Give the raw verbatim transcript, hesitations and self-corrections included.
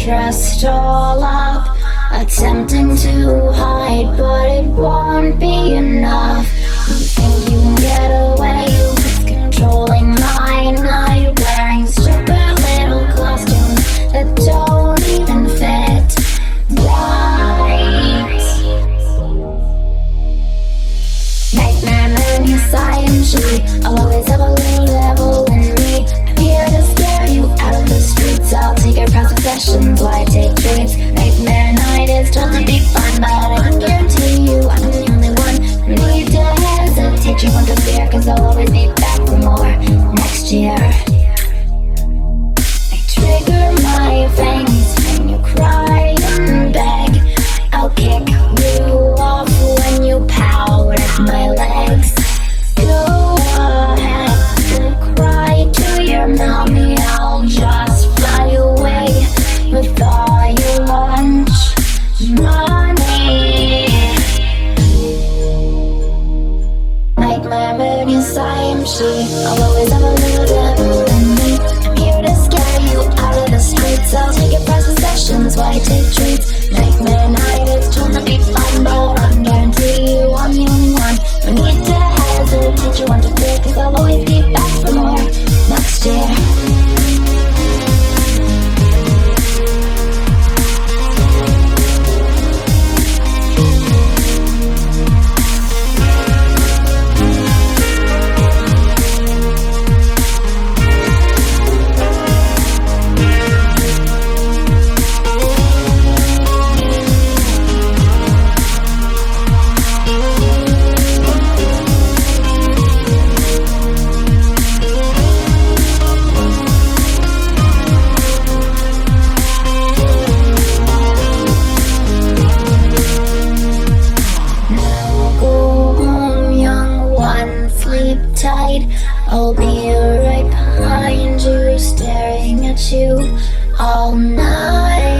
dressed all up, attempting to hide, but it won't be enough. You think you can get away with controlling my night, wearing stupid little costumes that don't even fit right. Nightmare man, yes I am she. I'll always have a little devil in me. I'm here to scare you out of the streets. I'll take your past possessions while I take treats. Nightmare night is told to be fun, but I can guarantee you I'm the only one who need to hesitate. You want to fear, cause I'll always be back for more next year. I trigger my veins when you cry and beg. I'll kick you off when you pout at my legs. Go ahead, cry to your mommy. I'll just fly away with all your lunch money. Nightmare moon, yes I am she. I'll always have a little devil in me. I'm here to scare you out of the streets. I'll take your prized possessions while I take treats. Nightmare night is told to be fun, but I can guarantee you I'm the only one who need to hesitate. You want to fear, cause I'll always be back for more next year. I'll be right behind you, staring at you all night.